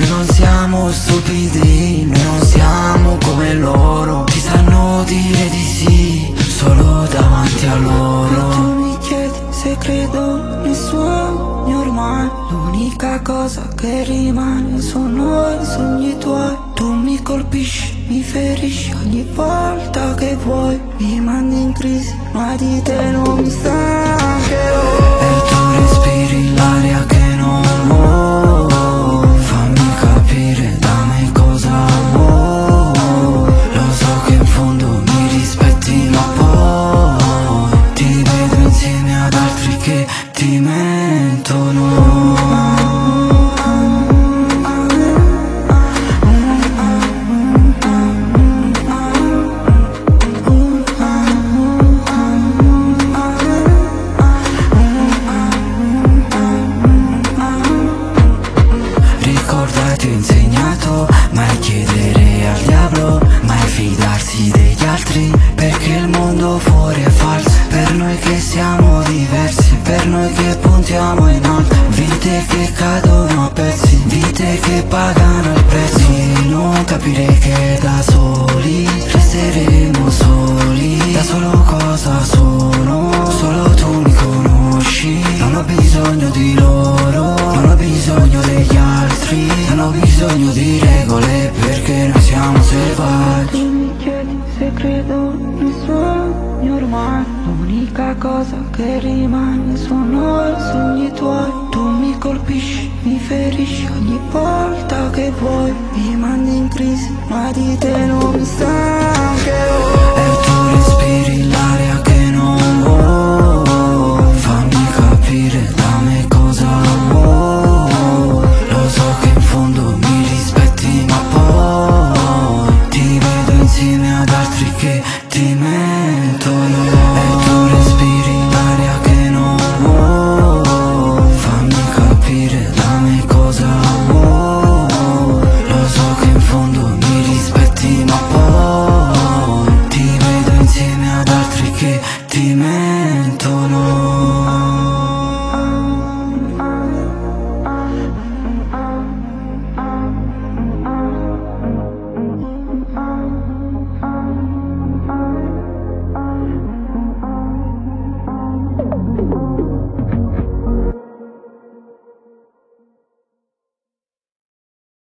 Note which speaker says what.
Speaker 1: Noi non siamo stupidi, noi non siamo come loro. Ti sanno dire di sì solo davanti a loro.
Speaker 2: E tu mi chiedi se credo nei sogni ormai. L'unica cosa che rimane sono i sogni tuoi. Tu mi colpisci, mi ferisci ogni volta che vuoi. Mi mandi in crisi, ma di te non mi stancherò.
Speaker 1: E tu respiri l'aria che non vuoi. Fammi capire da me cosa vuoi. Lo so che in fondo mi rispetti, ma poi ti vedo insieme ad altri che ti mentono. Ricordati, ho insegnato mai chiedere al diavolo, mai fidarsi degli altri, perché il mondo fuori è falso. Per noi che siamo diversi, per noi che puntiamo in alto. Vite che cadono a pezzi, vite che pagano il prezzo. Di non capire che da soli resteremo soli. Da solo cosa sono, solo tu mi conosci. Non ho bisogno di loro, non ho bisogno degli altri. Non ho bisogno di regole perché noi siamo selvaggi.
Speaker 2: Tu mi chiedi se credo nei sogni ormai. L'unica cosa che rimane sono i sogni tuoi. Tu mi colpisci, mi ferisci ogni volta che vuoi. Mi mandi in crisi, ma di te non mi stancherò.
Speaker 1: E tu respiri l'aria che non vuoi. Fammi capire da me cosa vuoi. Lo so che in fondo mi rispetti, ma poi ti vedo insieme ad altri che ti mentono. E tu respiri l'aria che non vuoi. Fammi capire da me cosa vuoi. Lo so che in fondo mi rispetti, ma poi ti vedo insieme ad altri che ti mentono.